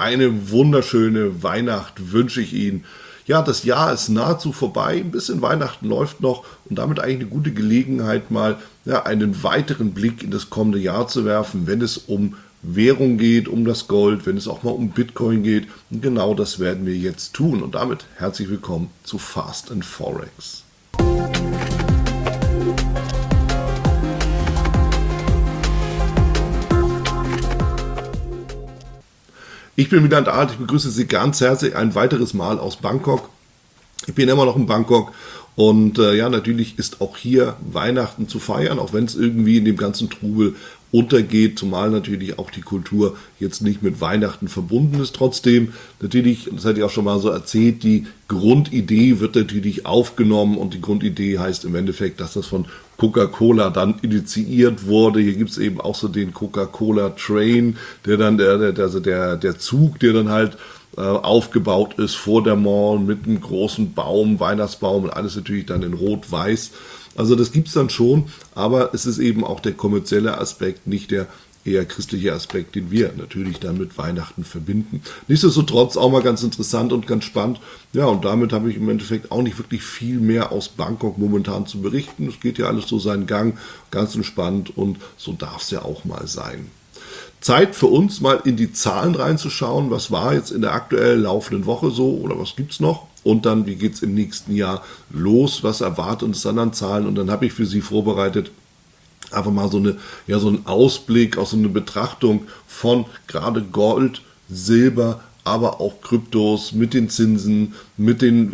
eine wunderschöne Weihnacht wünsche ich Ihnen. Ja, das Jahr ist nahezu vorbei, ein bisschen Weihnachten läuft noch und damit eigentlich eine gute Gelegenheit, mal einen weiteren Blick in das kommende Jahr zu werfen, wenn es um Währung geht, um das Gold, wenn es auch mal um Bitcoin geht. Und genau das werden wir jetzt tun. Und damit herzlich willkommen zu Fast and Forex. Ich bin Wieland Alt, ich begrüße Sie ganz herzlich ein weiteres Mal aus Bangkok. Ich bin immer noch in Bangkok und natürlich ist auch hier Weihnachten zu feiern, auch wenn es irgendwie in dem ganzen Trubel untergeht, zumal natürlich auch die Kultur jetzt nicht mit Weihnachten verbunden ist. Trotzdem, natürlich, das hatte ich auch schon mal so erzählt, die Grundidee wird natürlich aufgenommen und die Grundidee heißt im Endeffekt, dass das von Coca-Cola dann initiiert wurde. Hier gibt es eben auch so den Coca-Cola-Train, der dann der Zug, der dann halt aufgebaut ist vor der Mall mit einem großen Baum, Weihnachtsbaum und alles natürlich dann in Rot-Weiß. Also das gibt es dann schon, aber es ist eben auch der kommerzielle Aspekt, nicht der eher christliche Aspekt, den wir natürlich dann mit Weihnachten verbinden. Nichtsdestotrotz auch mal ganz interessant und ganz spannend. Ja, und damit habe ich im Endeffekt auch nicht wirklich viel mehr aus Bangkok momentan zu berichten. Es geht ja alles so seinen Gang, ganz entspannt und so darf es ja auch mal sein. Zeit für uns mal in die Zahlen reinzuschauen. Was war jetzt in der aktuell laufenden Woche so oder was gibt es noch? Und dann, wie geht es im nächsten Jahr los? Was erwartet uns dann an Zahlen? Und dann habe ich für Sie vorbereitet einfach mal so einen Ausblick, auch so eine Betrachtung von gerade Gold, Silber, aber auch Kryptos mit den Zinsen, mit den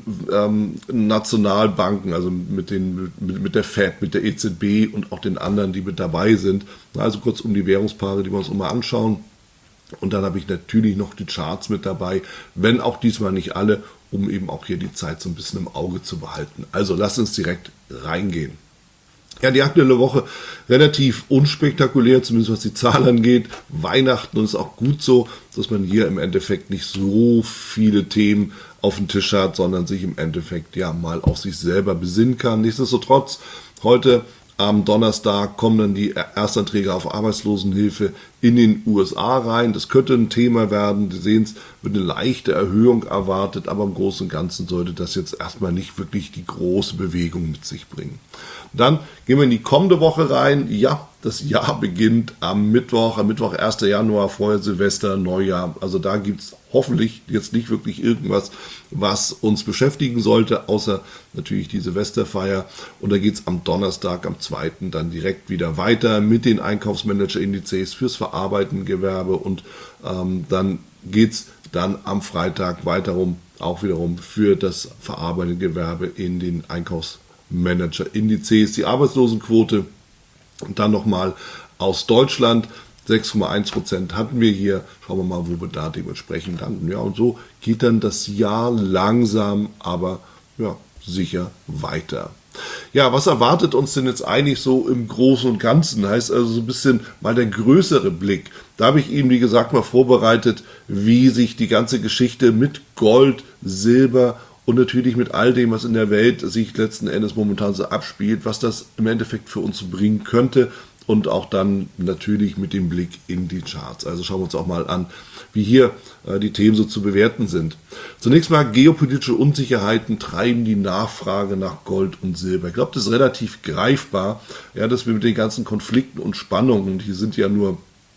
Nationalbanken, also mit der Fed, mit der EZB und auch den anderen, die mit dabei sind. Also kurz um die Währungspaare, die wir uns mal anschauen. Und dann habe ich natürlich noch die Charts mit dabei, wenn auch diesmal nicht alle, um eben auch hier die Zeit so ein bisschen im Auge zu behalten. Also lasst uns direkt reingehen. Ja, die aktuelle Woche relativ unspektakulär, zumindest was die Zahl angeht. Weihnachten, und ist auch gut so, dass man hier im Endeffekt nicht so viele Themen auf dem Tisch hat, sondern sich im Endeffekt ja mal auf sich selber besinnen kann. Nichtsdestotrotz, heute am Donnerstag kommen dann die Erstanträge auf Arbeitslosenhilfe in den USA rein. Das könnte ein Thema werden. Sie sehen es, wird eine leichte Erhöhung erwartet, aber im Großen und Ganzen sollte das jetzt erstmal nicht wirklich die große Bewegung mit sich bringen. Dann gehen wir in die kommende Woche rein. Ja, das Jahr beginnt am Mittwoch 1. Januar, vorher Silvester, Neujahr. Also da gibt es hoffentlich jetzt nicht wirklich irgendwas, was uns beschäftigen sollte, außer natürlich die Silvesterfeier. Und da geht es am Donnerstag, am 2. dann direkt wieder weiter mit den Einkaufsmanager-Indizes fürs verarbeitende Gewerbe. Und dann geht es dann am Freitag auch wiederum für das verarbeitende Gewerbe in den Einkaufsmanager-Indizes. Die Arbeitslosenquote und dann nochmal aus Deutschland. 6,1% hatten wir hier. Schauen wir mal, wo wir da dementsprechend landen. Ja, und so geht dann das Jahr langsam, aber sicher weiter. Ja, was erwartet uns denn jetzt eigentlich so im Großen und Ganzen? Heißt also so ein bisschen mal der größere Blick. Da habe ich Ihnen, wie gesagt, mal vorbereitet, wie sich die ganze Geschichte mit Gold, Silber und natürlich mit all dem, was in der Welt sich letzten Endes momentan so abspielt, was das im Endeffekt für uns bringen könnte. Und auch dann natürlich mit dem Blick in die Charts. Also schauen wir uns auch mal an, wie hier die Themen so zu bewerten sind. Zunächst mal geopolitische Unsicherheiten treiben die Nachfrage nach Gold und Silber. Ich glaube, das ist relativ greifbar, dass wir mit den ganzen Konflikten und Spannungen, und hier sind ja nur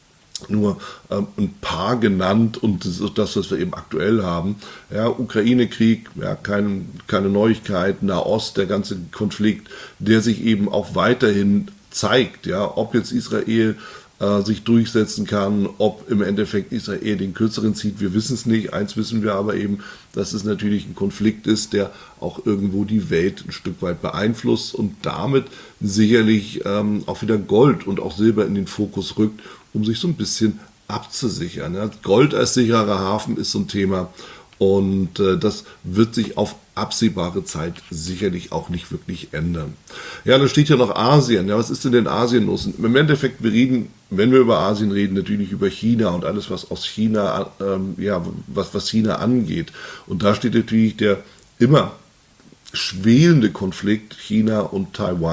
ein paar genannt und das ist das, was wir eben aktuell haben. Ja, Ukraine-Krieg, keine Neuigkeit, Nahost, der ganze Konflikt, der sich eben auch weiterhin zeigt, ob jetzt Israel sich durchsetzen kann, ob im Endeffekt Israel den Kürzeren zieht, wir wissen es nicht. Eins wissen wir aber eben, dass es natürlich ein Konflikt ist, der auch irgendwo die Welt ein Stück weit beeinflusst und damit sicherlich auch wieder Gold und auch Silber in den Fokus rückt, um sich so ein bisschen abzusichern. Ja. Gold als sicherer Hafen ist so ein Thema und das wird sich auf absehbare Zeit sicherlich auch nicht wirklich ändern. Ja, dann steht ja noch Asien. Ja, was ist denn in Asien los? Im Endeffekt, wir reden, wenn wir über Asien reden, natürlich über China und alles, was aus China, was China angeht. Und da steht natürlich der immer schwelende Konflikt China und Taiwan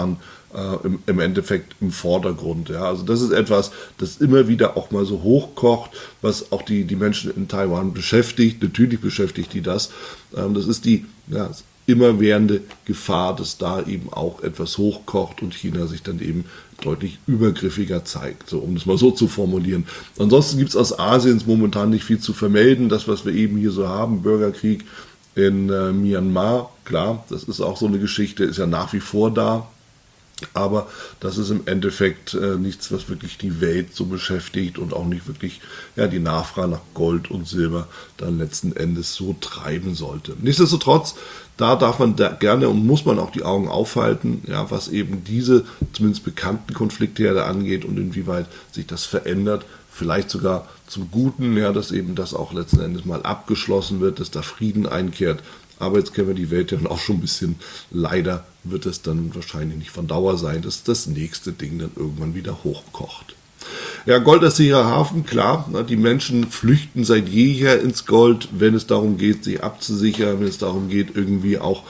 im Endeffekt im Vordergrund. Ja. Also das ist etwas, das immer wieder auch mal so hochkocht, was auch die Menschen in Taiwan beschäftigt. Natürlich beschäftigt die das. Das ist die immerwährende Gefahr, dass da eben auch etwas hochkocht und China sich dann eben deutlich übergriffiger zeigt, so, um es mal so zu formulieren. Ansonsten gibt es aus Asien momentan nicht viel zu vermelden. Das, was wir eben hier so haben, Bürgerkrieg in Myanmar, klar, das ist auch so eine Geschichte, ist ja nach wie vor da. Aber das ist im Endeffekt nichts, was wirklich die Welt so beschäftigt und auch nicht wirklich die Nachfrage nach Gold und Silber dann letzten Endes so treiben sollte. Nichtsdestotrotz, da darf man gerne und muss man auch die Augen aufhalten, was eben diese zumindest bekannten Konfliktherde angeht und inwieweit sich das verändert. Vielleicht sogar zum Guten, dass eben das auch letzten Endes mal abgeschlossen wird, dass da Frieden einkehrt. Aber jetzt kennen wir die Welt ja dann auch schon ein bisschen. Leider wird es dann wahrscheinlich nicht von Dauer sein, dass das nächste Ding dann irgendwann wieder hochkocht. Ja, Gold als sicherer Hafen, klar. Die Menschen flüchten seit jeher ins Gold, wenn es darum geht, sich abzusichern, wenn es darum geht, irgendwie auch,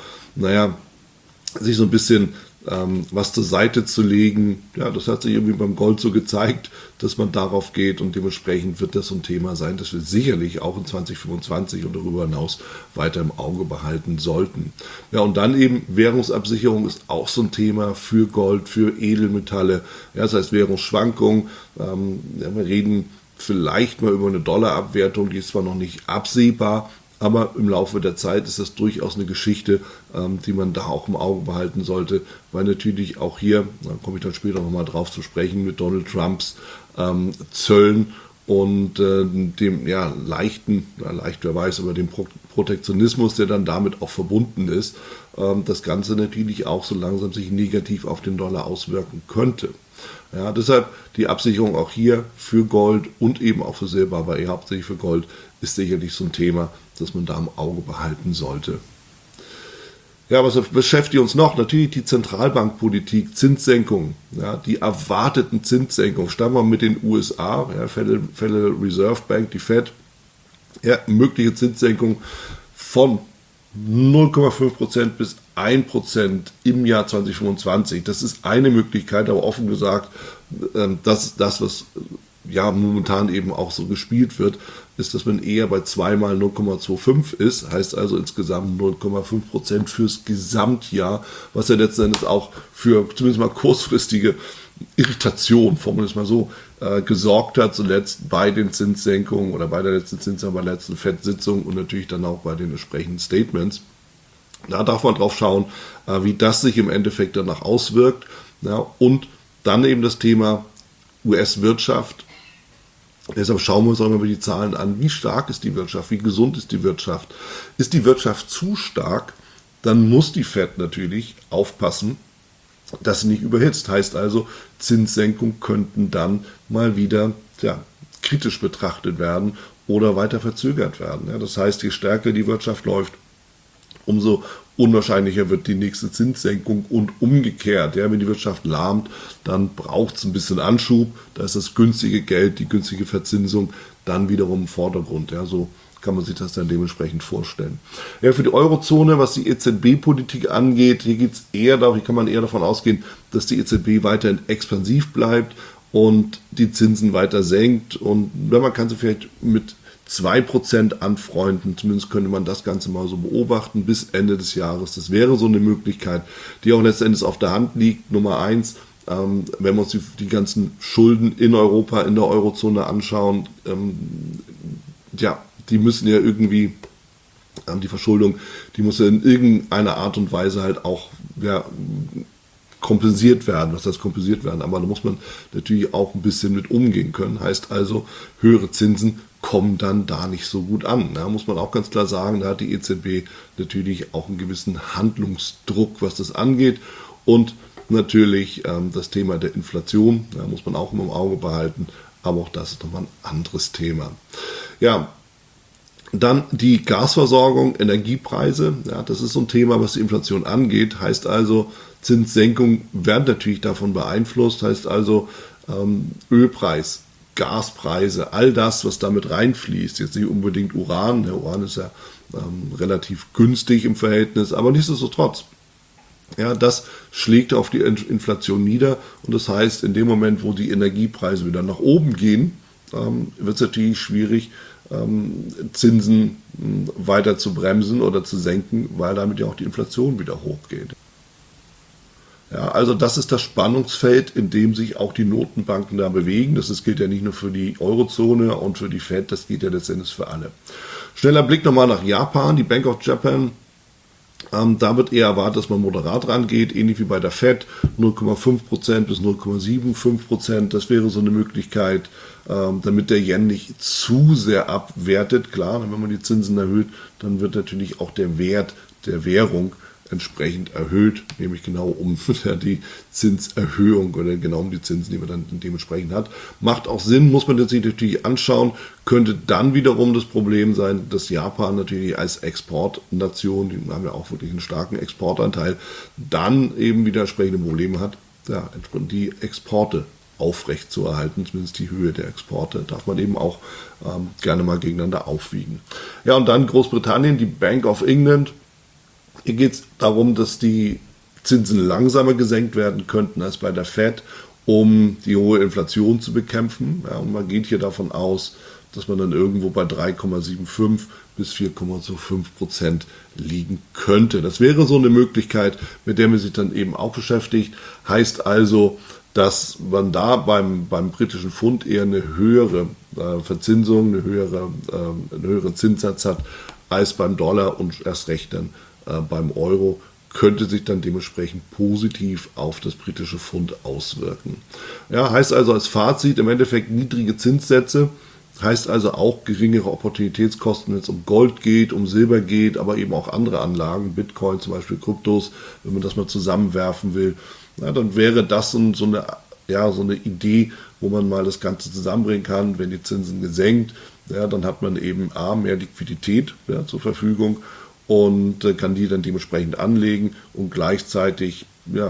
sich so ein bisschen was zur Seite zu legen. Ja, das hat sich irgendwie beim Gold so gezeigt, dass man darauf geht und dementsprechend wird das so ein Thema sein, das wir sicherlich auch in 2025 und darüber hinaus weiter im Auge behalten sollten. Ja, und dann eben Währungsabsicherung ist auch so ein Thema für Gold, für Edelmetalle. Ja, das heißt Währungsschwankungen. Wir reden vielleicht mal über eine Dollarabwertung, die ist zwar noch nicht absehbar, aber im Laufe der Zeit ist das durchaus eine Geschichte, die man da auch im Auge behalten sollte, weil natürlich auch hier, da komme ich dann später nochmal drauf zu sprechen, mit Donald Trumps Zöllen und dem wer weiß, aber dem Protektionismus, der dann damit auch verbunden ist, das Ganze natürlich auch so langsam sich negativ auf den Dollar auswirken könnte. Ja, deshalb die Absicherung auch hier für Gold und eben auch für Silber, aber eher hauptsächlich für Gold, ist sicherlich so ein Thema, das man da im Auge behalten sollte. Ja, was beschäftigt uns noch? Natürlich die Zentralbankpolitik, Zinssenkung, die erwarteten Zinssenkungen. Starten wir mit den USA, Federal Reserve Bank, die Fed, mögliche Zinssenkung von 0,5% bis 1% im Jahr 2025. Das ist eine Möglichkeit, aber offen gesagt, das ist das, was momentan eben auch so gespielt wird, ist, dass man eher bei 2 mal 0,25 ist, heißt also insgesamt 0,5% fürs Gesamtjahr, was ja letzten Endes auch für zumindest mal kurzfristige Irritation, formulieren wir es mal so, gesorgt hat, zuletzt bei den Zinssenkungen oder bei der letzten Zinssenkung, bei der letzten FED-Sitzung und natürlich dann auch bei den entsprechenden Statements. Da darf man drauf schauen, wie das sich im Endeffekt danach auswirkt. Und dann eben das Thema US-Wirtschaft. Deshalb schauen wir uns auch mal die Zahlen an. Wie stark ist die Wirtschaft? Wie gesund ist die Wirtschaft? Ist die Wirtschaft zu stark? Dann muss die Fed natürlich aufpassen, dass sie nicht überhitzt. Heißt also, Zinssenkungen könnten dann mal wieder kritisch betrachtet werden oder weiter verzögert werden. Das heißt, je stärker die Wirtschaft läuft, umso unwahrscheinlicher wird die nächste Zinssenkung und umgekehrt. Wenn die Wirtschaft lahmt, dann braucht es ein bisschen Anschub. Da ist das günstige Geld, die günstige Verzinsung dann wiederum im Vordergrund. So kann man sich das dann dementsprechend vorstellen. Für die Eurozone, was die EZB-Politik angeht, hier kann man eher davon ausgehen, dass die EZB weiterhin expansiv bleibt und die Zinsen weiter senkt. Und man kann sie vielleicht mit 2% anfreunden, zumindest könnte man das Ganze mal so beobachten bis Ende des Jahres. Das wäre so eine Möglichkeit, die auch letztendlich auf der Hand liegt. Nummer 1, wenn wir uns die ganzen Schulden in Europa, in der Eurozone anschauen, die müssen ja irgendwie, die Verschuldung, die muss ja in irgendeiner Art und Weise halt auch kompensiert werden. Was heißt kompensiert werden? Aber da muss man natürlich auch ein bisschen mit umgehen können. Heißt also, höhere Zinsen kommen dann da nicht so gut an. Da muss man auch ganz klar sagen, da hat die EZB natürlich auch einen gewissen Handlungsdruck, was das angeht. Und natürlich das Thema der Inflation, da muss man auch im Auge behalten. Aber auch das ist nochmal ein anderes Thema. Dann die Gasversorgung, Energiepreise. Das ist so ein Thema, was die Inflation angeht. Heißt also, Zinssenkungen werden natürlich davon beeinflusst. Heißt also, Ölpreis, Gaspreise, all das, was damit reinfließt. Jetzt nicht unbedingt Uran. Der Uran ist ja relativ günstig im Verhältnis, aber nichtsdestotrotz. Ja, das schlägt auf die Inflation nieder und das heißt, in dem Moment, wo die Energiepreise wieder nach oben gehen, wird es natürlich schwierig, Zinsen weiter zu bremsen oder zu senken, weil damit ja auch die Inflation wieder hochgeht. Ja, also das ist das Spannungsfeld, in dem sich auch die Notenbanken da bewegen. Das gilt ja nicht nur für die Eurozone und für die Fed, das gilt ja letztendlich für alle. Schneller Blick nochmal nach Japan, die Bank of Japan. Da wird eher erwartet, dass man moderat rangeht, ähnlich wie bei der Fed, 0,5% bis 0,75%. Das wäre so eine Möglichkeit, damit der Yen nicht zu sehr abwertet. Klar, wenn man die Zinsen erhöht, dann wird natürlich auch der Wert der Währung entsprechend erhöht, nämlich genau um die Zinserhöhung oder genau um die Zinsen, die man dann dementsprechend hat. Macht auch Sinn, muss man sich natürlich anschauen, könnte dann wiederum das Problem sein, dass Japan natürlich als Exportnation, die haben ja auch wirklich einen starken Exportanteil, dann eben wieder entsprechende Probleme hat, ja, die Exporte aufrecht zu erhalten, zumindest die Höhe der Exporte, darf man eben auch gerne mal gegeneinander aufwiegen. Ja, und dann Großbritannien, die Bank of England. Hier geht es darum, dass die Zinsen langsamer gesenkt werden könnten als bei der Fed, um die hohe Inflation zu bekämpfen. Ja, und man geht hier davon aus, dass man dann irgendwo bei 3,75 bis 4,25% liegen könnte. Das wäre so eine Möglichkeit, mit der man sich dann eben auch beschäftigt. Heißt also, dass man da beim britischen Pfund eher eine höhere Verzinsung, einen höheren Zinssatz hat als beim Dollar und erst recht dann beim Euro, könnte sich dann dementsprechend positiv auf das britische Pfund auswirken. Ja, heißt also als Fazit im Endeffekt niedrige Zinssätze, heißt also auch geringere Opportunitätskosten, wenn es um Gold geht, um Silber geht, aber eben auch andere Anlagen, Bitcoin zum Beispiel, Kryptos, wenn man das mal zusammenwerfen will, ja, dann wäre das so eine Idee, wo man mal das Ganze zusammenbringen kann, wenn die Zinsen gesenkt, ja, dann hat man eben mehr Liquidität zur Verfügung und kann die dann dementsprechend anlegen und gleichzeitig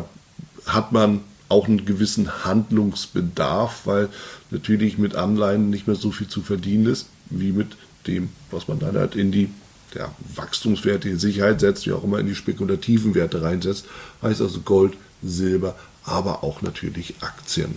hat man auch einen gewissen Handlungsbedarf, weil natürlich mit Anleihen nicht mehr so viel zu verdienen ist, wie mit dem, was man dann halt in die Wachstumswerte, die Sicherheit setzt, wie auch immer in die spekulativen Werte reinsetzt, heißt also Gold, Silber, aber auch natürlich Aktien.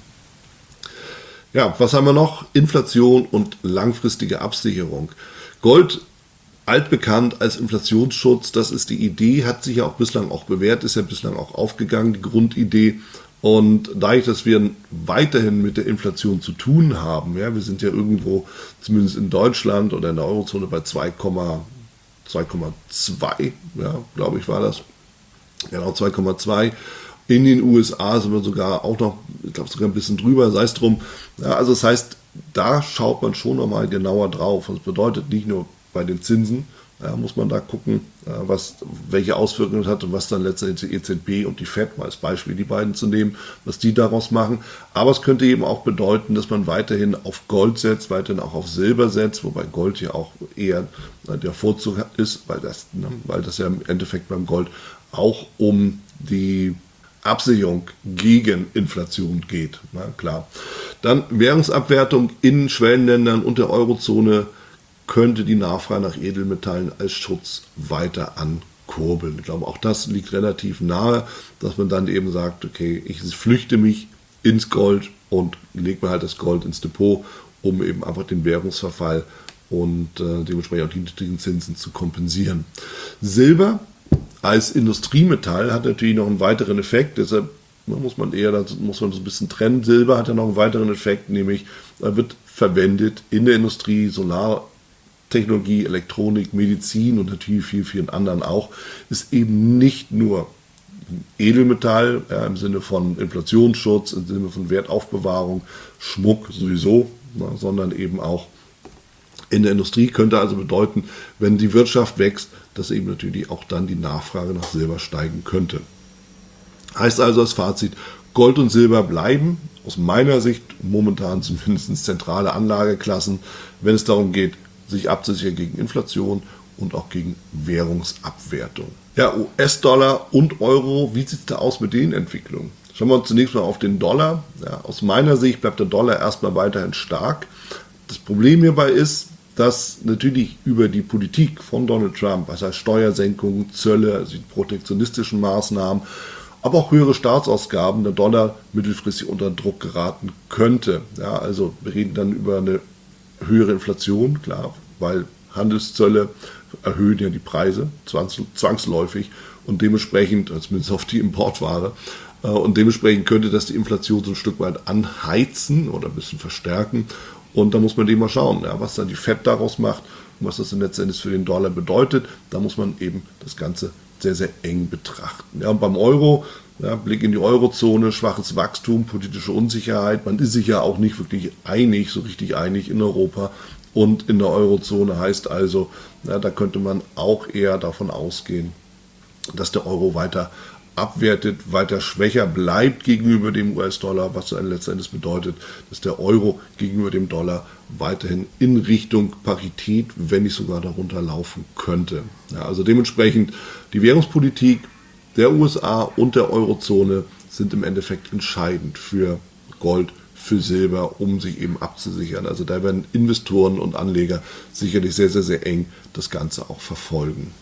Ja, was haben wir noch? Inflation und langfristige Absicherung. Gold, altbekannt als Inflationsschutz, das ist die Idee, hat sich ja auch bislang auch bewährt, ist ja bislang auch aufgegangen, die Grundidee. Und dadurch, dass wir weiterhin mit der Inflation zu tun haben, ja, wir sind ja irgendwo, zumindest in Deutschland oder in der Eurozone bei 2,2, ja, glaube ich war das, genau 2,2. In den USA sind wir sogar auch noch, ich glaube sogar ein bisschen drüber, sei es drum. Ja, also das heißt, da schaut man schon nochmal genauer drauf. Das bedeutet nicht nur bei den Zinsen, muss man da gucken, welche Auswirkungen es hat und was dann letztendlich die EZB und die Fed, mal als Beispiel die beiden zu nehmen, was die daraus machen. Aber es könnte eben auch bedeuten, dass man weiterhin auf Gold setzt, weiterhin auch auf Silber setzt, wobei Gold ja auch eher der Vorzug ist, weil das ja im Endeffekt beim Gold auch um die Absicherung gegen Inflation geht. Na klar. Dann Währungsabwertung in Schwellenländern und der Eurozone könnte die Nachfrage nach Edelmetallen als Schutz weiter ankurbeln. Ich glaube, auch das liegt relativ nahe, dass man dann eben sagt, okay, ich flüchte mich ins Gold und lege mir halt das Gold ins Depot, um eben einfach den Währungsverfall und dementsprechend auch die niedrigen Zinsen zu kompensieren. Silber als Industriemetall hat natürlich noch einen weiteren Effekt, deshalb muss man so ein bisschen trennen. Silber hat ja noch einen weiteren Effekt, nämlich wird verwendet in der Industrie, Solartechnologie, Elektronik, Medizin und natürlich vielen anderen auch, ist eben nicht nur Edelmetall im Sinne von Inflationsschutz, im Sinne von Wertaufbewahrung, Schmuck sowieso, sondern eben auch in der Industrie, könnte also bedeuten, wenn die Wirtschaft wächst, dass eben natürlich auch dann die Nachfrage nach Silber steigen könnte. Heißt also als Fazit, Gold und Silber bleiben aus meiner Sicht momentan zumindest zentrale Anlageklassen, wenn es darum geht, sich abzusichern gegen Inflation und auch gegen Währungsabwertung. Ja, US-Dollar und Euro, wie sieht es da aus mit den Entwicklungen? Schauen wir uns zunächst mal auf den Dollar. Ja, aus meiner Sicht bleibt der Dollar erstmal weiterhin stark. Das Problem hierbei ist, dass natürlich über die Politik von Donald Trump, was heißt Steuersenkungen, Zölle, also die protektionistischen Maßnahmen, aber auch höhere Staatsausgaben, der Dollar mittelfristig unter Druck geraten könnte. Ja, also wir reden dann über eine höhere Inflation, klar, weil Handelszölle erhöhen ja die Preise zwangsläufig und dementsprechend, zumindest auf die Importware, und dementsprechend könnte das die Inflation so ein Stück weit anheizen oder ein bisschen verstärken. Und da muss man eben mal schauen, ja, was dann die Fed daraus macht und was das dann letztendlich für den Dollar bedeutet. Da muss man eben das Ganze sehr, sehr eng betrachten. Ja, und beim Euro, ja, Blick in die Eurozone, schwaches Wachstum, politische Unsicherheit. Man ist sich ja auch nicht wirklich einig, so richtig einig in Europa und in der Eurozone. Heißt also, ja, da könnte man auch eher davon ausgehen, dass der Euro weiter abwertet, weiter schwächer bleibt gegenüber dem US-Dollar, was dann letztendlich bedeutet, dass der Euro gegenüber dem Dollar weiterhin in Richtung Parität, wenn nicht sogar darunter laufen könnte. Ja, also dementsprechend die Währungspolitik der USA und der Eurozone sind im Endeffekt entscheidend für Gold, für Silber, um sich eben abzusichern. Also da werden Investoren und Anleger sicherlich sehr, sehr, sehr eng das Ganze auch verfolgen.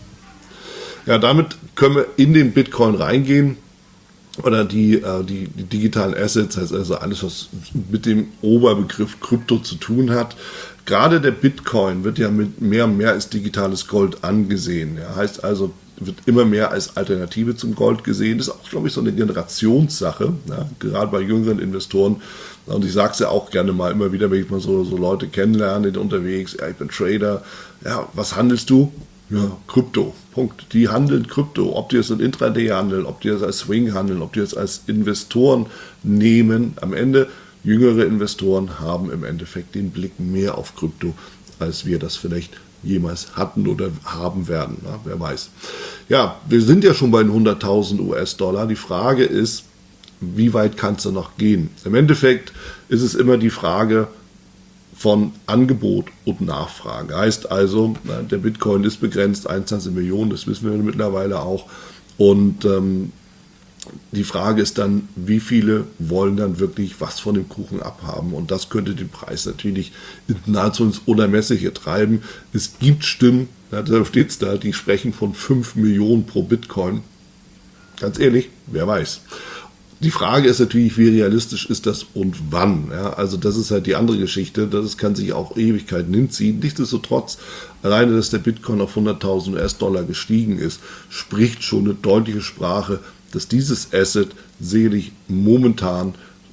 Ja, damit können wir in den Bitcoin reingehen oder die digitalen Assets, heißt also alles, was mit dem Oberbegriff Krypto zu tun hat. Gerade der Bitcoin wird ja mit mehr und mehr als digitales Gold angesehen. Ja, heißt also, wird immer mehr als Alternative zum Gold gesehen. Das ist auch, glaube ich, so eine Generationssache, ja, gerade bei jüngeren Investoren. Und ich sage es ja auch gerne mal immer wieder, wenn ich mal so Leute kennenlerne, die unterwegs, ja, ich bin Trader, ja, was handelst du? Ja, Krypto, Punkt. Die handeln Krypto, ob die es in Intraday handeln, ob die es als Swing handeln, ob die es als Investoren nehmen. Am Ende, jüngere Investoren haben im Endeffekt den Blick mehr auf Krypto, als wir das vielleicht jemals hatten oder haben werden. Ja, wer weiß. Ja, wir sind ja schon bei den 100.000 US-Dollar. Die Frage ist, wie weit kann es da noch gehen? Im Endeffekt ist es immer die Frage von Angebot und Nachfrage. Heißt also, der Bitcoin ist begrenzt, 21 Millionen, das wissen wir mittlerweile auch. Und die Frage ist dann, wie viele wollen dann wirklich was von dem Kuchen abhaben? Und das könnte den Preis natürlich nahezu ins Unermessliche treiben. Es gibt Stimmen, da steht es da, die sprechen von 5 Millionen pro Bitcoin. Ganz ehrlich, wer weiß. Die Frage ist natürlich, wie realistisch ist das und wann? Ja, also das ist halt die andere Geschichte. Das kann sich auch Ewigkeiten hinziehen. Nichtsdestotrotz, alleine, dass der Bitcoin auf 100.000 US-Dollar gestiegen ist, spricht schon eine deutliche Sprache, dass dieses Asset sicherlich momentan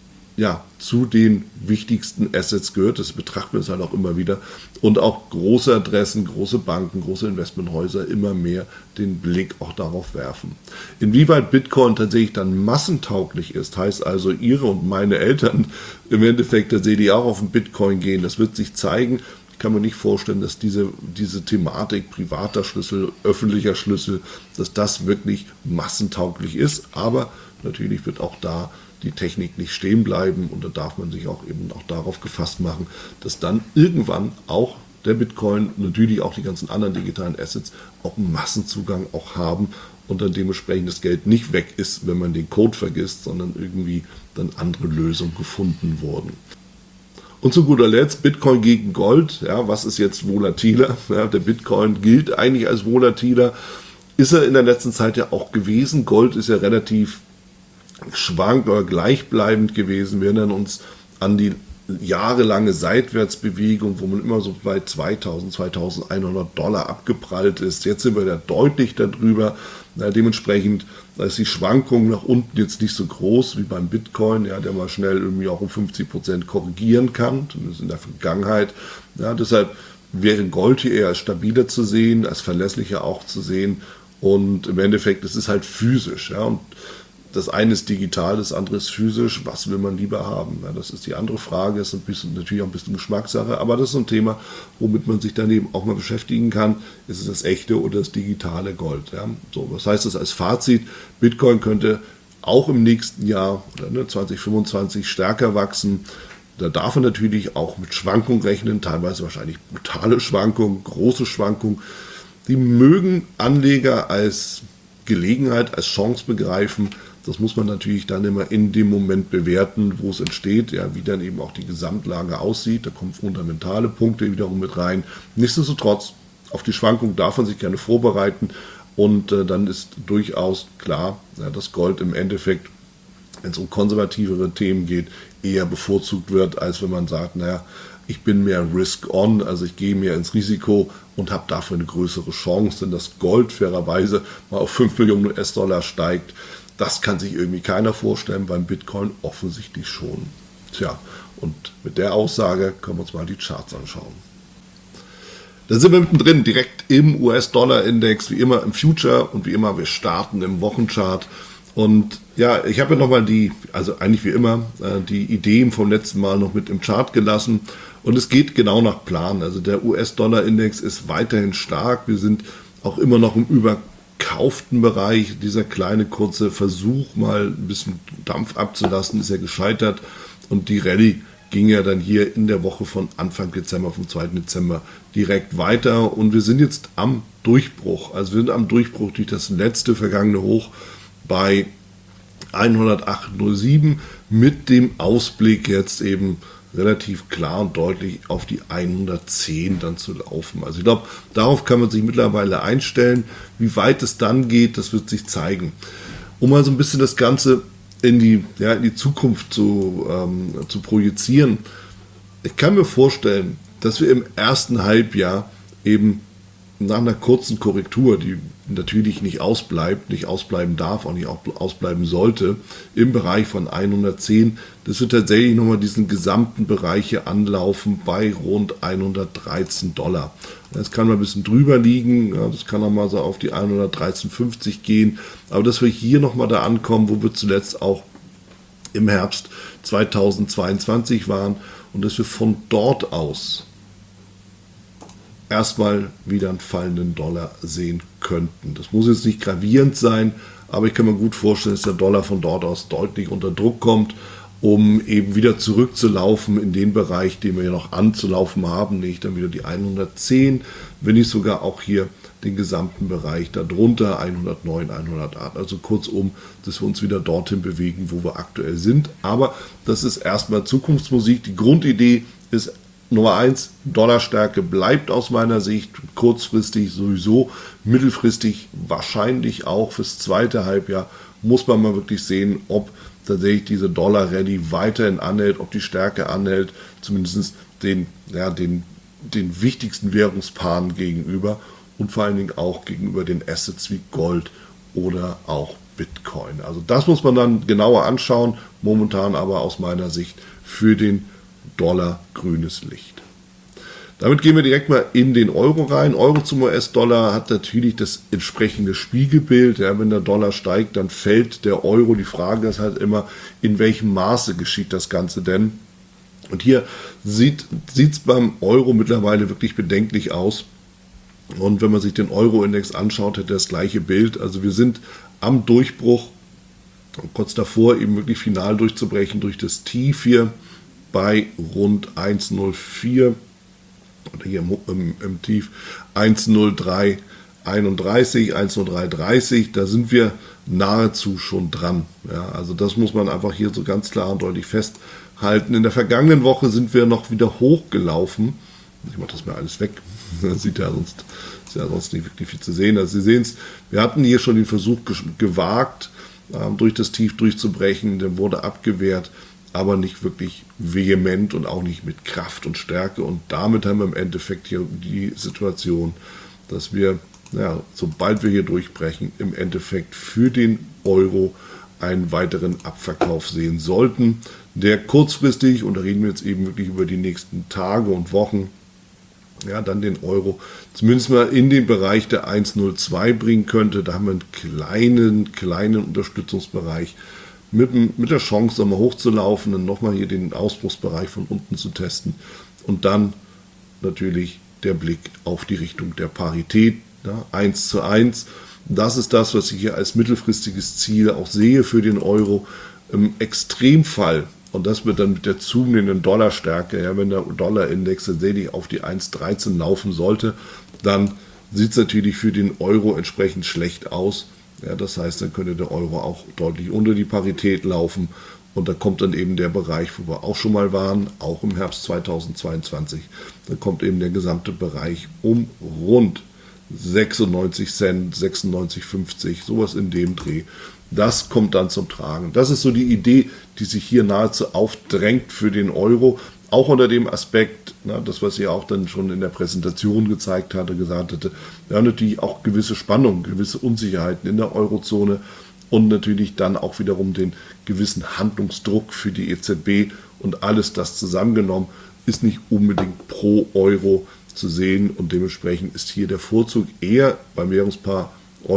ja, zu den wichtigsten Assets gehört. Das betrachten wir es halt auch immer wieder. Und auch große Adressen, große Banken, große Investmenthäuser immer mehr den Blick auch darauf werfen. Inwieweit Bitcoin tatsächlich dann massentauglich ist, heißt also Ihre und meine Eltern im Endeffekt tatsächlich auch auf den Bitcoin gehen, das wird sich zeigen. Ich kann mir nicht vorstellen, dass diese Thematik privater Schlüssel, öffentlicher Schlüssel, dass das wirklich massentauglich ist. Aber natürlich wird auch da die Technik nicht stehen bleiben und da darf man sich auch eben auch darauf gefasst machen, dass dann irgendwann auch der Bitcoin, natürlich auch die ganzen anderen digitalen Assets, auch einen Massenzugang auch haben und dann dementsprechend das Geld nicht weg ist, wenn man den Code vergisst, sondern irgendwie dann andere Lösungen gefunden wurden. Und zu guter Letzt Bitcoin gegen Gold. Ja, was ist jetzt volatiler? Ja, der Bitcoin gilt eigentlich als volatiler. Ist er in der letzten Zeit ja auch gewesen. Gold ist ja relativ schwank oder gleichbleibend gewesen. Wir erinnern uns an die jahrelange Seitwärtsbewegung, wo man immer so bei 2.000, 2.100 Dollar abgeprallt ist. Jetzt sind wir da deutlich darüber. Dementsprechend ist die Schwankung nach unten jetzt nicht so groß wie beim Bitcoin, ja, der mal schnell irgendwie auch um 50% korrigieren kann, zumindest in der Vergangenheit. Ja, deshalb wäre Gold hier eher als stabiler zu sehen, als verlässlicher auch zu sehen. Und im Endeffekt, es ist halt physisch. Ja, und das eine ist digital, das andere ist physisch. Was will man lieber haben? Ja, das ist die andere Frage. Das ist natürlich auch ein bisschen Geschmackssache, aber das ist so ein Thema, womit man sich dann eben auch mal beschäftigen kann. Ist es das echte oder das digitale Gold? Ja, so, was heißt das als Fazit? Bitcoin könnte auch im nächsten Jahr oder 2025 stärker wachsen. Da darf man natürlich auch mit Schwankungen rechnen, teilweise wahrscheinlich brutale Schwankungen, große Schwankungen. Die mögen Anleger als Gelegenheit, als Chance begreifen, Das muss man natürlich dann immer in dem Moment bewerten, wo es entsteht, ja, wie dann eben auch die Gesamtlage aussieht. Da kommen fundamentale Punkte wiederum mit rein. Nichtsdestotrotz, auf die Schwankung darf man sich gerne vorbereiten und dann ist durchaus klar, ja, dass Gold im Endeffekt, wenn es um konservativere Themen geht, eher bevorzugt wird, als wenn man sagt, naja, ich bin mehr risk-on, also ich gehe mehr ins Risiko und habe dafür eine größere Chance, denn das Gold fairerweise mal auf 5 Millionen US-Dollar steigt, das kann sich irgendwie keiner vorstellen, beim Bitcoin offensichtlich schon. Tja, und mit der Aussage können wir uns mal die Charts anschauen. Da sind wir mittendrin, direkt im US-Dollar-Index, wie immer im Future und wie immer, wir starten im Wochenchart. Und ja, ich habe ja nochmal also eigentlich wie immer, die Ideen vom letzten Mal noch mit im Chart gelassen. Und es geht genau nach Plan. Also der US-Dollar-Index ist weiterhin stark. Wir sind auch immer noch im überkauften Bereich. Dieser kleine kurze Versuch, mal ein bisschen Dampf abzulassen, ist ja gescheitert. Und die Rallye ging ja dann hier in der Woche von Anfang Dezember, vom 2. Dezember direkt weiter. Und wir sind jetzt am Durchbruch. Also wir sind am Durchbruch durch das letzte vergangene Hoch bei 108,07 mit dem Ausblick jetzt eben relativ klar und deutlich auf die 110 dann zu laufen. Also ich glaube, darauf kann man sich mittlerweile einstellen. Wie weit es dann geht, das wird sich zeigen. Um mal so ein bisschen das Ganze in die Zukunft zu projizieren. Ich kann mir vorstellen, dass wir im ersten Halbjahr eben nach einer kurzen Korrektur, die natürlich nicht ausbleiben darf, auch nicht ausbleiben sollte, im Bereich von 110, dass wir tatsächlich nochmal diesen gesamten Bereich hier anlaufen bei rund 113 $. Das kann mal ein bisschen drüber liegen, ja, das kann auch mal so auf die 113,50 gehen, aber dass wir hier nochmal da ankommen, wo wir zuletzt auch im Herbst 2022 waren und dass wir von dort aus erstmal wieder einen fallenden Dollar sehen könnten. Das muss jetzt nicht gravierend sein, aber ich kann mir gut vorstellen, dass der Dollar von dort aus deutlich unter Druck kommt, um eben wieder zurückzulaufen in den Bereich, den wir ja noch anzulaufen haben, nicht dann wieder die 110, wenn nicht sogar auch hier den gesamten Bereich darunter, 109, 108. Also kurzum, dass wir uns wieder dorthin bewegen, wo wir aktuell sind. Aber das ist erstmal Zukunftsmusik. Die Grundidee ist Nummer 1, Dollarstärke bleibt aus meiner Sicht kurzfristig sowieso, mittelfristig wahrscheinlich auch fürs zweite Halbjahr muss man mal wirklich sehen, ob tatsächlich diese Dollar-Rallye weiterhin anhält, ob die Stärke anhält, zumindest den wichtigsten Währungspaaren gegenüber und vor allen Dingen auch gegenüber den Assets wie Gold oder auch Bitcoin. Also das muss man dann genauer anschauen, momentan aber aus meiner Sicht für den Dollar grünes Licht. Damit gehen wir direkt mal in den Euro rein. Euro zum US-Dollar hat natürlich das entsprechende Spiegelbild. Ja, wenn der Dollar steigt, dann fällt der Euro. Die Frage ist halt immer, in welchem Maße geschieht das Ganze denn? Und hier sieht es beim Euro mittlerweile wirklich bedenklich aus. Und wenn man sich den Euro-Index anschaut, hat er das gleiche Bild. Also wir sind am Durchbruch, kurz davor eben wirklich final durchzubrechen durch das Tief hier bei rund 1,04 oder hier im Tief 1,0331, 1,0330, da sind wir nahezu schon dran. Ja, also das muss man einfach hier so ganz klar und deutlich festhalten. In der vergangenen Woche sind wir noch wieder hochgelaufen. Ich mache das mal alles weg. Das ist ja sonst nicht wirklich viel zu sehen. Also Sie sehen es, wir hatten hier schon den Versuch gewagt, durch das Tief durchzubrechen. Der wurde abgewehrt, aber nicht wirklich vehement und auch nicht mit Kraft und Stärke. Und damit haben wir im Endeffekt hier die Situation, dass wir, ja, sobald wir hier durchbrechen, im Endeffekt für den Euro einen weiteren Abverkauf sehen sollten, der kurzfristig, und da reden wir jetzt eben wirklich über die nächsten Tage und Wochen, ja, dann den Euro zumindest mal in den Bereich der 1,02 bringen könnte. Da haben wir einen kleinen Unterstützungsbereich mit der Chance, nochmal hochzulaufen und nochmal hier den Ausbruchsbereich von unten zu testen. Und dann natürlich der Blick auf die Richtung der Parität, ja, 1:1. Das ist das, was ich hier als mittelfristiges Ziel auch sehe für den Euro. Im Extremfall, und das wird dann mit der zunehmenden Dollarstärke, ja, wenn der Dollarindex tatsächlich auf die 1,13 laufen sollte, dann sieht es natürlich für den Euro entsprechend schlecht aus. Ja, das heißt, dann könnte der Euro auch deutlich unter die Parität laufen. Und da kommt dann eben der Bereich, wo wir auch schon mal waren, auch im Herbst 2022. Da kommt eben der gesamte Bereich um rund 96 Cent, 96,50, sowas in dem Dreh. Das kommt dann zum Tragen. Das ist so die Idee, die sich hier nahezu aufdrängt für den Euro. Auch unter dem Aspekt, das was ihr auch dann schon in der Präsentation gezeigt hatte, gesagt hatte, ja natürlich auch gewisse Spannungen, gewisse Unsicherheiten in der Eurozone und natürlich dann auch wiederum den gewissen Handlungsdruck für die EZB und alles das zusammengenommen ist nicht unbedingt pro Euro zu sehen und dementsprechend ist hier der Vorzug eher beim Währungspaar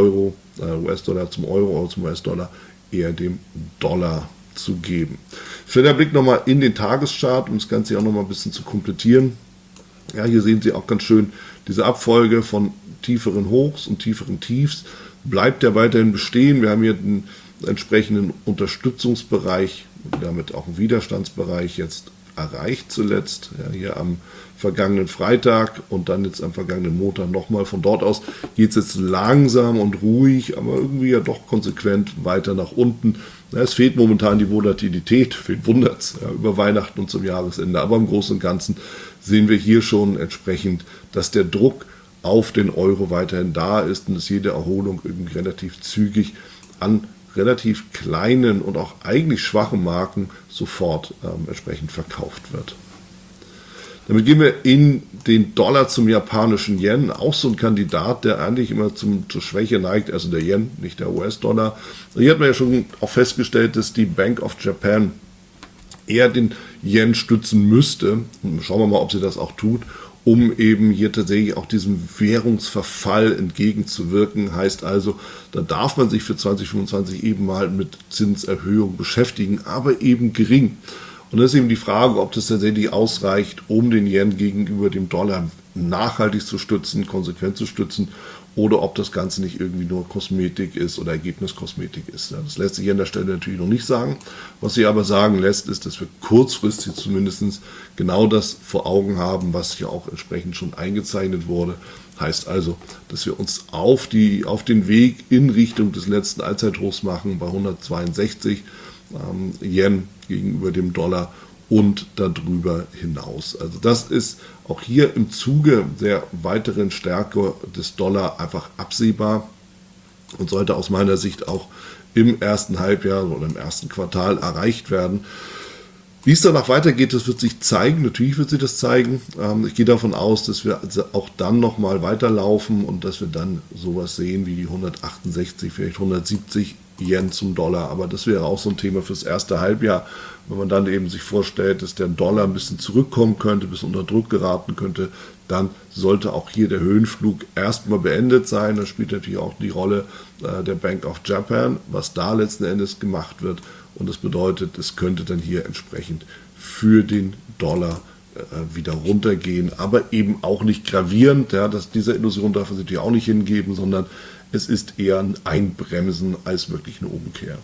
US-Dollar zum Euro zum US-Dollar eher dem Dollar zu geben. Schneller Blick nochmal in den Tageschart, um das Ganze auch nochmal ein bisschen zu komplettieren. Ja, hier sehen Sie auch ganz schön diese Abfolge von tieferen Hochs und tieferen Tiefs. Bleibt ja weiterhin bestehen. Wir haben hier den entsprechenden Unterstützungsbereich, damit auch einen Widerstandsbereich jetzt erreicht zuletzt, ja, hier am vergangenen Freitag und dann jetzt am vergangenen Montag nochmal. Von dort aus geht es jetzt langsam und ruhig, aber irgendwie ja doch konsequent weiter nach unten. Ja, es fehlt momentan die Volatilität, wen wundert's, ja, über Weihnachten und zum Jahresende. Aber im Großen und Ganzen sehen wir hier schon entsprechend, dass der Druck auf den Euro weiterhin da ist und dass jede Erholung irgendwie relativ zügig an relativ kleinen und auch eigentlich schwachen Marken sofort entsprechend verkauft wird. Damit gehen wir in den Dollar zum japanischen Yen, auch so ein Kandidat, der eigentlich immer zur Schwäche neigt, also der Yen, nicht der US-Dollar. Hier hat man ja schon auch festgestellt, dass die Bank of Japan eher den Yen stützen müsste. Und schauen wir mal, ob sie das auch tut, um eben hier tatsächlich auch diesem Währungsverfall entgegenzuwirken. Heißt also, da darf man sich für 2025 eben mal mit Zinserhöhung beschäftigen, aber eben gering. Und das ist eben die Frage, ob das tatsächlich ausreicht, um den Yen gegenüber dem Dollar nachhaltig zu stützen, konsequent zu stützen, oder ob das Ganze nicht irgendwie nur Kosmetik ist oder Ergebniskosmetik ist. Ja, das lässt sich an der Stelle natürlich noch nicht sagen. Was sich aber sagen lässt, ist, dass wir kurzfristig zumindest genau das vor Augen haben, was ja auch entsprechend schon eingezeichnet wurde. Heißt also, dass wir uns auf den Weg in Richtung des letzten Allzeithochs machen bei 162 Yen gegenüber dem Dollar und darüber hinaus. Also das ist auch hier im Zuge der weiteren Stärke des Dollar einfach absehbar und sollte aus meiner Sicht auch im ersten Halbjahr oder im ersten Quartal erreicht werden. Wie es danach weitergeht, das wird sich zeigen. Natürlich wird sich das zeigen. Ich gehe davon aus, dass wir also auch dann nochmal weiterlaufen und dass wir dann sowas sehen wie die 168, vielleicht 170 Yen zum Dollar. Aber das wäre auch so ein Thema fürs erste Halbjahr, wenn man dann eben sich vorstellt, dass der Dollar ein bisschen zurückkommen könnte, ein bisschen unter Druck geraten könnte, dann sollte auch hier der Höhenflug erstmal beendet sein. Das spielt natürlich auch die Rolle der Bank of Japan, was da letzten Endes gemacht wird. Und das bedeutet, es könnte dann hier entsprechend für den Dollar wieder runtergehen, aber eben auch nicht gravierend. Ja, dieser Illusion darf man sich natürlich auch nicht hingeben, sondern es ist eher ein Einbremsen als wirklich eine Umkehr.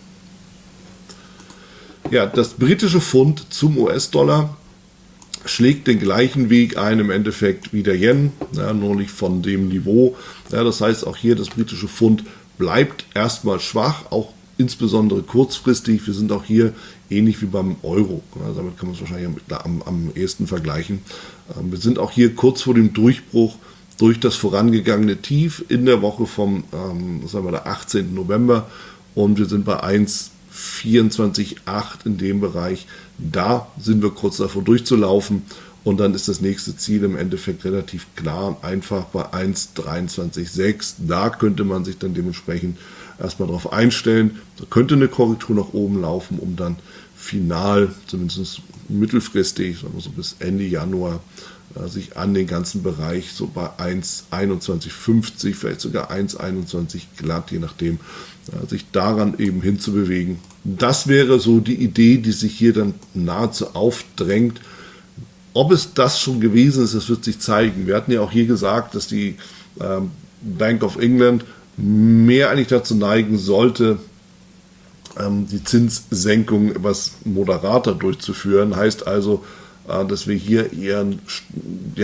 Ja, das britische Pfund zum US-Dollar schlägt den gleichen Weg ein im Endeffekt wie der Yen, ja, nur nicht von dem Niveau. Ja, das heißt, auch hier das britische Pfund bleibt erstmal schwach, auch insbesondere kurzfristig. Wir sind auch hier ähnlich wie beim Euro. Ja, damit kann man es wahrscheinlich am ehesten vergleichen. Wir sind auch hier kurz vor dem Durchbruch durch das vorangegangene Tief in der Woche vom der 18. November und wir sind bei 1,24,8 in dem Bereich. Da sind wir kurz davor durchzulaufen und dann ist das nächste Ziel im Endeffekt relativ klar und einfach bei 1,23,6. Da könnte man sich dann dementsprechend erstmal darauf einstellen. Da könnte eine Korrektur nach oben laufen, um dann final, zumindest mittelfristig, sagen wir so bis Ende Januar, sich an den ganzen Bereich so bei 1,2150, vielleicht sogar 1,21 glatt, je nachdem, sich daran eben hinzubewegen. Das wäre so die Idee, die sich hier dann nahezu aufdrängt. Ob es das schon gewesen ist, das wird sich zeigen. Wir hatten ja auch hier gesagt, dass die Bank of England mehr eigentlich dazu neigen sollte, die Zinssenkung etwas moderater durchzuführen. Heißt also, dass wir hier eher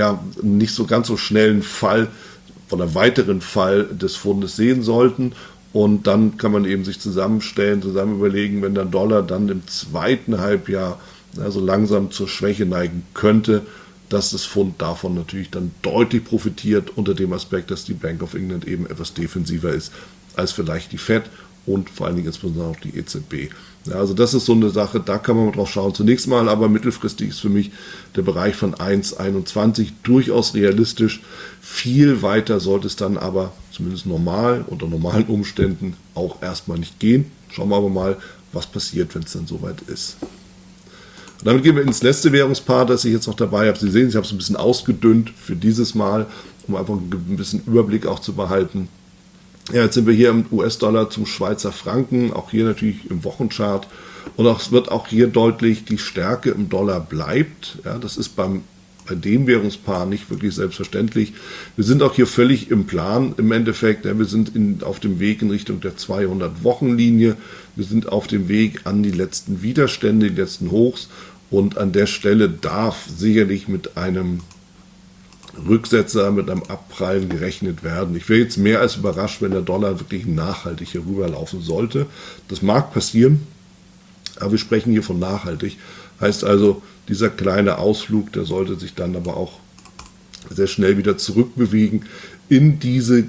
nicht so ganz so schnellen Fall oder weiteren Fall des Pfundes sehen sollten Und dann kann man eben sich zusammen überlegen, wenn der Dollar dann im zweiten Halbjahr so langsam zur Schwäche neigen könnte, dass das Pfund davon natürlich dann deutlich profitiert, unter dem Aspekt, dass die Bank of England eben etwas defensiver ist als vielleicht die Fed und vor allen Dingen insbesondere auch die EZB. Ja, also das ist so eine Sache, da kann man drauf schauen. Zunächst mal aber mittelfristig ist für mich der Bereich von 1,21 durchaus realistisch. Viel weiter sollte es dann aber zumindest unter normalen Umständen auch erstmal nicht gehen. Schauen wir aber mal, was passiert, wenn es dann soweit ist. Und damit gehen wir ins letzte Währungspaar, das ich jetzt noch dabei habe. Sie sehen, ich habe es ein bisschen ausgedünnt für dieses Mal, um einfach ein bisschen Überblick auch zu behalten. Ja, jetzt sind wir hier im US-Dollar zum Schweizer Franken, auch hier natürlich im Wochenchart. Und es wird auch hier deutlich, die Stärke im Dollar bleibt. Ja, das ist bei dem Währungspaar nicht wirklich selbstverständlich. Wir sind auch hier völlig im Plan im Endeffekt. Ja, wir sind auf dem Weg in Richtung der 200-Wochen-Linie. Wir sind auf dem Weg an die letzten Widerstände, die letzten Hochs. Und an der Stelle darf sicherlich mit einem Rücksetzer, mit einem Abprallen gerechnet werden. Ich wäre jetzt mehr als überrascht, wenn der Dollar wirklich nachhaltig hier rüberlaufen sollte. Das mag passieren, aber wir sprechen hier von nachhaltig. Heißt also, dieser kleine Ausflug, der sollte sich dann aber auch sehr schnell wieder zurückbewegen in diese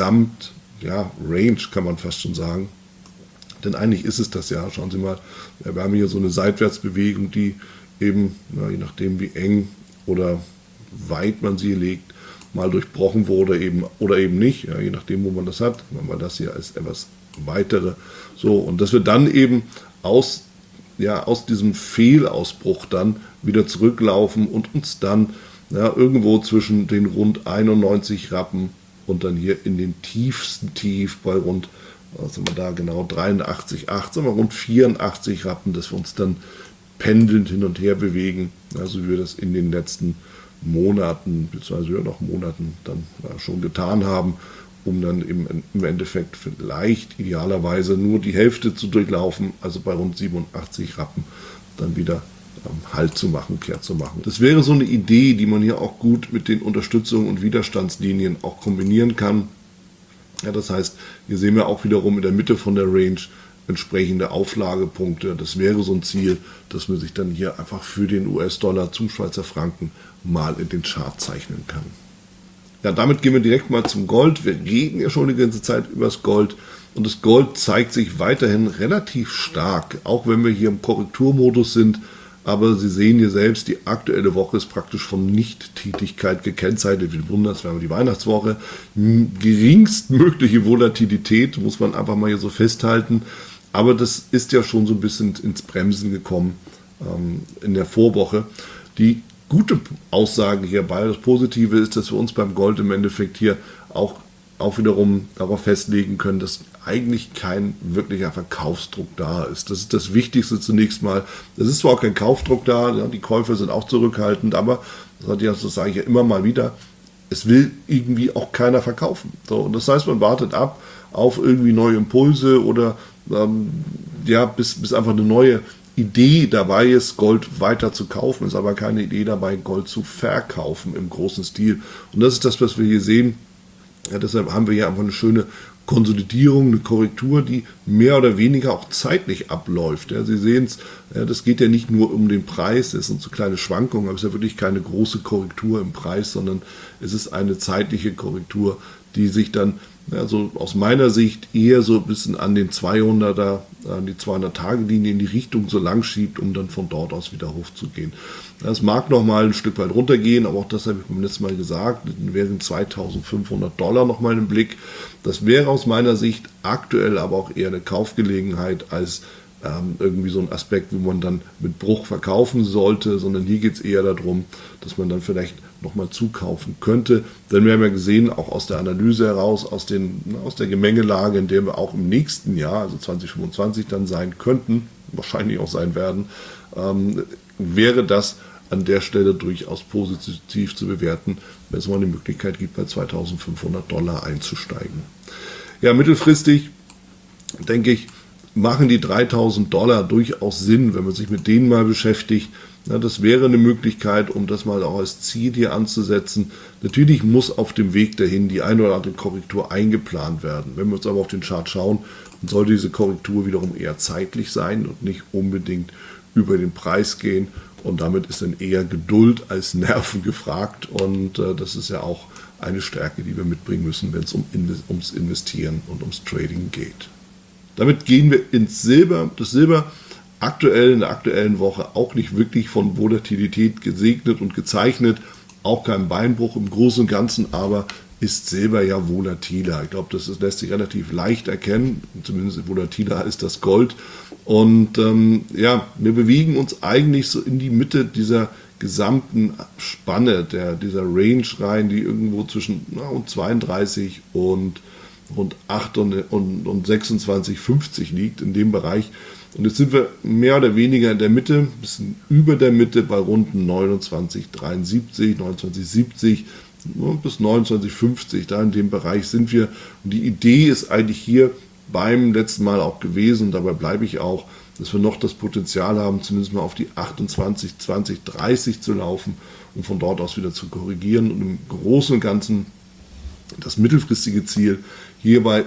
Range, kann man fast schon sagen. Denn eigentlich ist es das ja. Schauen Sie mal, wir haben hier so eine Seitwärtsbewegung, die eben, je nachdem wie eng oder weit man sie legt, mal durchbrochen wurde oder eben nicht, ja, je nachdem, wo man das hat. Wenn man das hier als etwas weitere. So, und dass wir dann eben aus diesem Fehlausbruch dann wieder zurücklaufen und uns dann irgendwo zwischen den rund 91 Rappen und dann hier in den tiefsten Tief bei rund, was sind wir da genau, 83,8, sagen wir rund 84 Rappen, dass wir uns dann pendelnd hin und her bewegen, also wie wir das in den letzten Monaten, beziehungsweise noch Monaten dann schon getan haben, um dann im Endeffekt vielleicht idealerweise nur die Hälfte zu durchlaufen, also bei rund 87 Rappen dann wieder Halt zu machen, Kehr zu machen. Das wäre so eine Idee, die man hier auch gut mit den Unterstützungs- und Widerstandslinien auch kombinieren kann. Ja, das heißt, hier sehen wir auch wiederum in der Mitte von der Range entsprechende Auflagepunkte. Das wäre so ein Ziel, dass man sich dann hier einfach für den US-Dollar zum Schweizer Franken mal in den Chart zeichnen kann. Ja, damit gehen wir direkt mal zum Gold. Wir reden ja schon die ganze Zeit über das Gold und das Gold zeigt sich weiterhin relativ stark, auch wenn wir hier im Korrekturmodus sind. Aber Sie sehen hier selbst, die aktuelle Woche ist praktisch von Nichttätigkeit gekennzeichnet. Wir wundern, das wäre die Weihnachtswoche. Geringstmögliche Volatilität, muss man einfach mal hier so festhalten. Aber das ist ja schon so ein bisschen ins Bremsen gekommen in der Vorwoche. Die gute Aussage hierbei, das Positive ist, dass wir uns beim Gold im Endeffekt hier auch wiederum darauf festlegen können, dass eigentlich kein wirklicher Verkaufsdruck da ist. Das ist das Wichtigste zunächst mal. Es ist zwar auch kein Kaufdruck da, ja, die Käufer sind auch zurückhaltend, aber das sage ich ja immer mal wieder, es will irgendwie auch keiner verkaufen. So, und das heißt, man wartet ab auf irgendwie neue Impulse oder bis einfach eine neue Idee dabei ist, Gold weiter zu kaufen, ist aber keine Idee dabei, Gold zu verkaufen im großen Stil. Und das ist das, was wir hier sehen. Ja, deshalb haben wir hier einfach eine schöne Konsolidierung, eine Korrektur, die mehr oder weniger auch zeitlich abläuft. Ja, Sie sehen es, das geht ja nicht nur um den Preis, es sind so kleine Schwankungen, aber es ist ja wirklich keine große Korrektur im Preis, sondern es ist eine zeitliche Korrektur, die sich dann so aus meiner Sicht eher so ein bisschen an den 200er, an die 200-Tage-Linie in die Richtung so lang schiebt, um dann von dort aus wieder hochzugehen. Das mag nochmal ein Stück weit runtergehen, aber auch das habe ich beim letzten Mal gesagt, wären $2.500 nochmal im Blick. Das wäre aus meiner Sicht aktuell aber auch eher eine Kaufgelegenheit als irgendwie so ein Aspekt, wo man dann mit Bruch verkaufen sollte, sondern hier geht es eher darum, dass man dann vielleicht nochmal zukaufen könnte. Denn wir haben ja gesehen, auch aus der Analyse heraus, aus der Gemengelage, in der wir auch im nächsten Jahr, also 2025 dann sein könnten, wahrscheinlich auch sein werden, wäre das an der Stelle durchaus positiv zu bewerten, wenn es mal eine Möglichkeit gibt, bei $2.500 einzusteigen. Ja, mittelfristig denke ich, machen die $3.000 durchaus Sinn, wenn man sich mit denen mal beschäftigt. Ja, das wäre eine Möglichkeit, um das mal auch als Ziel hier anzusetzen. Natürlich muss auf dem Weg dahin die eine oder andere Korrektur eingeplant werden. Wenn wir uns aber auf den Chart schauen, dann sollte diese Korrektur wiederum eher zeitlich sein und nicht unbedingt über den Preis gehen. Und damit ist dann eher Geduld als Nerven gefragt. Und das ist ja auch eine Stärke, die wir mitbringen müssen, wenn es ums Investieren und ums Trading geht. Damit gehen wir ins Silber. Das Silber aktuell in der aktuellen Woche auch nicht wirklich von Volatilität gesegnet und gezeichnet. Auch kein Beinbruch im Großen und Ganzen, aber ist Silber ja volatiler. Ich glaube, das lässt sich relativ leicht erkennen. Zumindest volatiler ist das Gold. Und wir bewegen uns eigentlich so in die Mitte dieser gesamten Spanne, dieser Range rein, die irgendwo zwischen 32 und rund 8 und 26,50 liegt, in dem Bereich. Und jetzt sind wir mehr oder weniger in der Mitte, ein bisschen über der Mitte bei rund 29,73, 29,70 bis 29,50, da in dem Bereich sind wir. Und die Idee ist eigentlich hier beim letzten Mal auch gewesen, und dabei bleibe ich auch, dass wir noch das Potenzial haben, zumindest mal auf die 28, 20, 30 zu laufen und von dort aus wieder zu korrigieren und im Großen und Ganzen das mittelfristige Ziel hier bei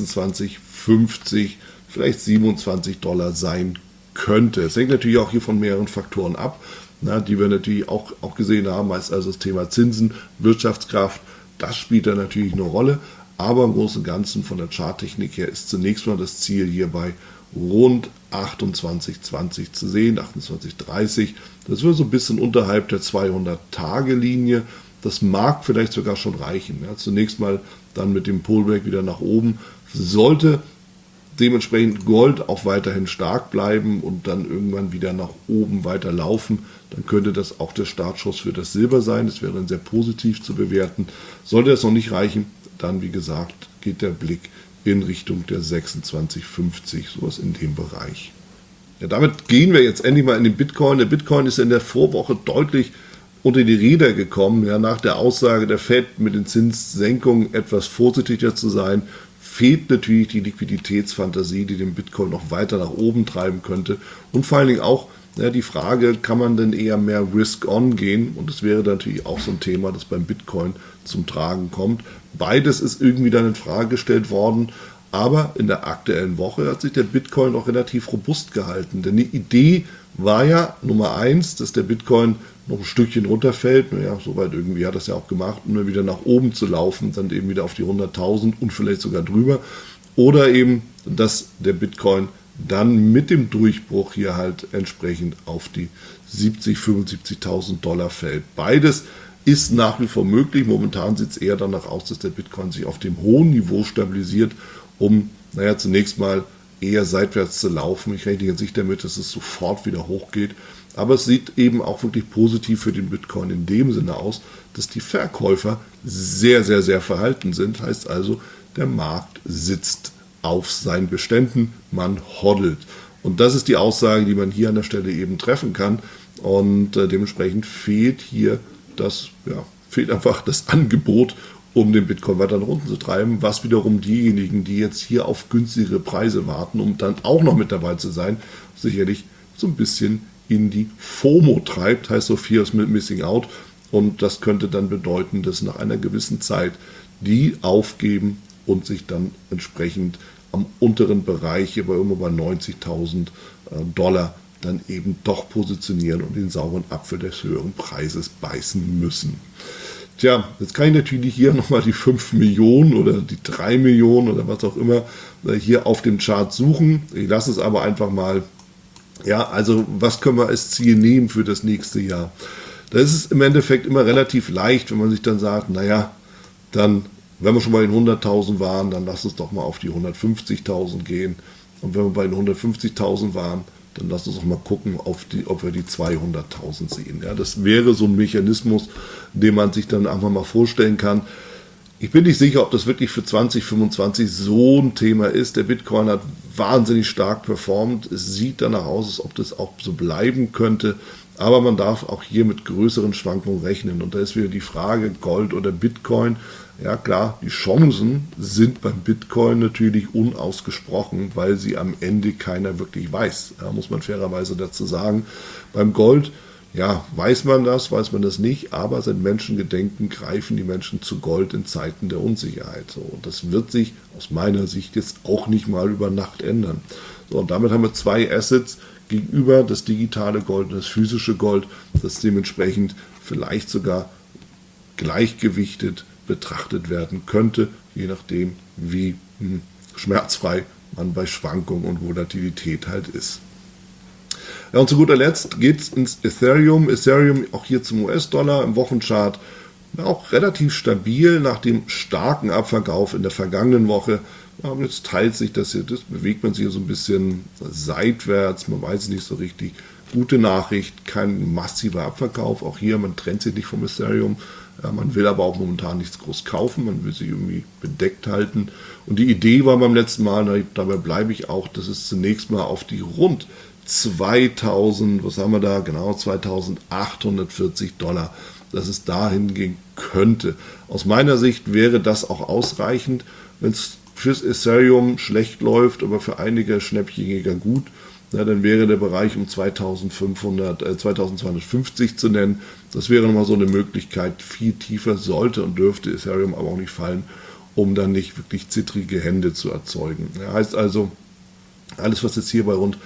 26,50, vielleicht $27 sein könnte. Es hängt natürlich auch hier von mehreren Faktoren ab, die wir natürlich auch gesehen haben, als also das Thema Zinsen, Wirtschaftskraft, das spielt da natürlich eine Rolle. Aber im Großen und Ganzen von der Charttechnik her ist zunächst mal das Ziel hier bei rund 28,20 zu sehen, 28,30. Das wird so ein bisschen unterhalb der 200-Tage-Linie. Das mag vielleicht sogar schon reichen. Ja, zunächst mal dann mit dem Pullback wieder nach oben. Sollte dementsprechend Gold auch weiterhin stark bleiben und dann irgendwann wieder nach oben weiter laufen, dann könnte das auch der Startschuss für das Silber sein. Das wäre dann sehr positiv zu bewerten. Sollte das noch nicht reichen, dann wie gesagt geht der Blick in Richtung der 26,50, sowas in dem Bereich. Ja, damit gehen wir jetzt endlich mal in den Bitcoin. Der Bitcoin ist in der Vorwoche deutlich unter die Räder gekommen, ja, nach der Aussage der Fed mit den Zinssenkungen etwas vorsichtiger zu sein, fehlt natürlich die Liquiditätsfantasie, die den Bitcoin noch weiter nach oben treiben könnte. Und vor allen Dingen auch die Frage, kann man denn eher mehr Risk-on gehen? Und das wäre natürlich auch so ein Thema, das beim Bitcoin zum Tragen kommt. Beides ist irgendwie dann in Frage gestellt worden. Aber in der aktuellen Woche hat sich der Bitcoin auch relativ robust gehalten. Denn die Idee war ja Nummer 1, dass der Bitcoin noch ein Stückchen runterfällt. Naja, soweit irgendwie hat das ja auch gemacht, um dann wieder nach oben zu laufen, dann eben wieder auf die 100.000 und vielleicht sogar drüber. Oder eben, dass der Bitcoin dann mit dem Durchbruch hier halt entsprechend auf die 70.000, 75.000 Dollar fällt. Beides ist nach wie vor möglich. Momentan sieht es eher danach aus, dass der Bitcoin sich auf dem hohen Niveau stabilisiert, um zunächst mal eher seitwärts zu laufen. Ich rechne jetzt nicht damit, dass es sofort wieder hochgeht. Aber es sieht eben auch wirklich positiv für den Bitcoin in dem Sinne aus, dass die Verkäufer sehr, sehr, sehr verhalten sind. Heißt also, der Markt sitzt auf seinen Beständen, man hodlt. Und das ist die Aussage, die man hier an der Stelle eben treffen kann. Und dementsprechend fehlt einfach das Angebot, um den Bitcoin weiter nach unten zu treiben, was wiederum diejenigen, die jetzt hier auf günstigere Preise warten, um dann auch noch mit dabei zu sein, sicherlich so ein bisschen in die FOMO treibt, heißt so Fear of Missing Out. Und das könnte dann bedeuten, dass nach einer gewissen Zeit die aufgeben und sich dann entsprechend am unteren Bereich, hier bei irgendwo bei 90.000 Dollar, dann eben doch positionieren und den sauren Apfel des höheren Preises beißen müssen. Tja, jetzt kann ich natürlich hier nochmal die 5 Millionen oder die 3 Millionen oder was auch immer hier auf dem Chart suchen. Ich lasse es aber einfach mal. Ja, also was können wir als Ziel nehmen für das nächste Jahr? Da ist es im Endeffekt immer relativ leicht, wenn man sich dann sagt, dann, wenn wir schon bei den 100.000 waren, dann lass uns doch mal auf die 150.000 gehen. Und wenn wir bei den 150.000 waren, dann lass uns doch mal gucken, ob wir die 200.000 sehen. Ja, das wäre so ein Mechanismus, den man sich dann einfach mal vorstellen kann. Ich bin nicht sicher, ob das wirklich für 2025 so ein Thema ist. Der Bitcoin hat wahnsinnig stark performt. Es sieht danach aus, als ob das auch so bleiben könnte. Aber man darf auch hier mit größeren Schwankungen rechnen. Und da ist wieder die Frage, Gold oder Bitcoin. Ja klar, die Chancen sind beim Bitcoin natürlich unausgesprochen, weil sie am Ende keiner wirklich weiß. Ja, muss man fairerweise dazu sagen. Beim Gold, Ja, weiß man das nicht, aber seit Menschengedenken greifen die Menschen zu Gold in Zeiten der Unsicherheit. So, und das wird sich aus meiner Sicht jetzt auch nicht mal über Nacht ändern. So, und damit haben wir zwei Assets gegenüber, das digitale Gold und das physische Gold, das dementsprechend vielleicht sogar gleichgewichtet betrachtet werden könnte, je nachdem, wie schmerzfrei man bei Schwankungen und Volatilität halt ist. Ja, und zu guter Letzt geht es ins Ethereum. Ethereum auch hier zum US-Dollar im Wochenchart auch relativ stabil nach dem starken Abverkauf in der vergangenen Woche. Ja, jetzt teilt sich das hier, das bewegt man sich hier so ein bisschen seitwärts, man weiß nicht so richtig. Gute Nachricht, kein massiver Abverkauf. Auch hier, man trennt sich nicht vom Ethereum. Ja, man will aber auch momentan nichts groß kaufen, man will sich irgendwie bedeckt halten. Und die Idee war beim letzten Mal, dabei bleibe ich auch, dass es zunächst mal auf die rund 2000, was haben wir da? Genau, 2840 $, dass es dahin gehen könnte. Aus meiner Sicht wäre das auch ausreichend, wenn es fürs Ethereum schlecht läuft, aber für einige Schnäppchenjäger gut. Ja, dann wäre der Bereich um 2250 zu nennen. Das wäre nochmal so eine Möglichkeit. Viel tiefer sollte und dürfte Ethereum aber auch nicht fallen, um dann nicht wirklich zittrige Hände zu erzeugen. Ja, heißt also, alles, was jetzt hier bei rund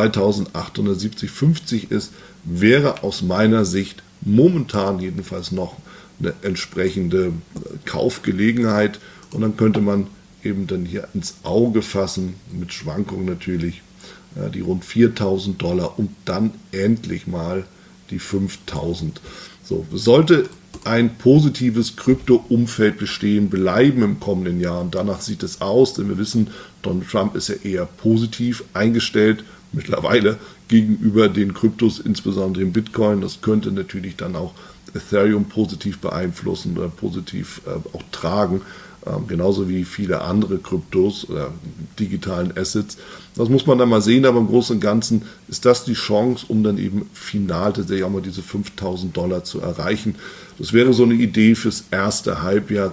2870,50 ist, wäre aus meiner Sicht momentan jedenfalls noch eine entsprechende Kaufgelegenheit. Und dann könnte man eben dann hier ins Auge fassen, mit Schwankungen natürlich, die rund 4.000 $, und dann endlich mal die 5.000. So, sollte ein positives Krypto-Umfeld bestehen bleiben im kommenden Jahr, und danach sieht es aus, denn wir wissen, Donald Trump ist ja eher positiv eingestellt mittlerweile gegenüber den Kryptos, insbesondere dem Bitcoin. Das könnte natürlich dann auch Ethereum positiv beeinflussen oder positiv auch tragen, genauso wie viele andere Kryptos oder digitalen Assets. Das muss man dann mal sehen, aber im Großen und Ganzen ist das die Chance, um dann eben final tatsächlich auch mal diese 5.000 $ zu erreichen. Das wäre so eine Idee fürs erste Halbjahr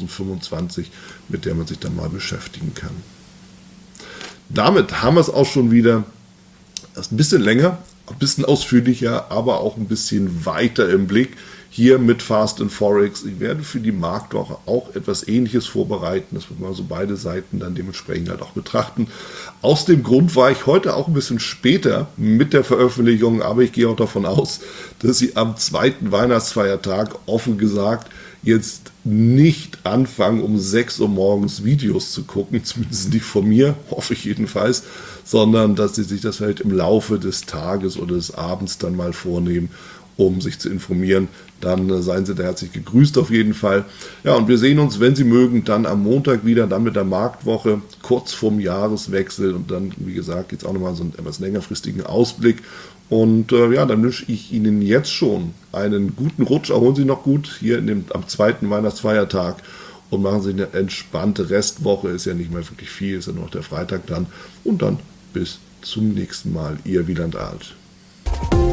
2025, mit der man sich dann mal beschäftigen kann. Damit haben wir es auch schon wieder. Das ist ein bisschen länger, ein bisschen ausführlicher, aber auch ein bisschen weiter im Blick. Hier mit Fast and Forex. Ich werde für die Marktwoche auch etwas Ähnliches vorbereiten. Das wird man so beide Seiten dann dementsprechend halt auch betrachten. Aus dem Grund war ich heute auch ein bisschen später mit der Veröffentlichung, aber ich gehe auch davon aus, dass Sie am zweiten Weihnachtsfeiertag offen gesagt jetzt nicht anfangen, um 6 Uhr morgens Videos zu gucken, zumindest nicht von mir, hoffe ich jedenfalls, sondern dass Sie sich das vielleicht im Laufe des Tages oder des Abends dann mal vornehmen, um sich zu informieren. Dann seien Sie da herzlich gegrüßt auf jeden Fall. Ja, und wir sehen uns, wenn Sie mögen, dann am Montag wieder, dann mit der Marktwoche, kurz vorm Jahreswechsel, und dann, wie gesagt, jetzt auch nochmal so einen etwas längerfristigen Ausblick. Und ja, dann wünsche ich Ihnen jetzt schon einen guten Rutsch, erholen Sie noch gut hier am zweiten Weihnachtsfeiertag und machen Sie eine entspannte Restwoche. Ist ja nicht mehr wirklich viel, ist ja nur noch der Freitag dann. Und dann bis zum nächsten Mal. Ihr Wieland Alt.